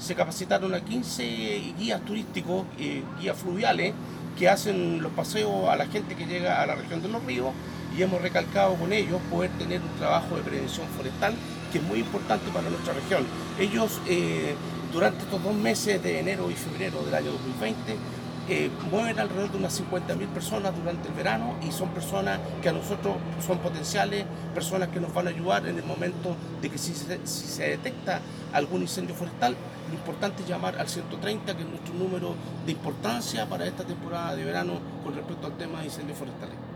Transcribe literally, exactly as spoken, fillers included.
se capacitaron a quince guías turísticos, eh, guías fluviales, que hacen los paseos a la gente que llega a la región de los ríos, y hemos recalcado con ellos poder tener un trabajo de prevención forestal que es muy importante para nuestra región. Ellos eh, durante estos dos meses de enero y febrero del año dos mil veinte eh, mueven alrededor de unas cincuenta mil personas durante el verano, y son personas que a nosotros son potenciales, personas que nos van a ayudar en el momento de que si se, si se detecta algún incendio forestal, lo importante es llamar al ciento treinta, que es nuestro número de importancia para esta temporada de verano con respecto al tema de incendios forestales.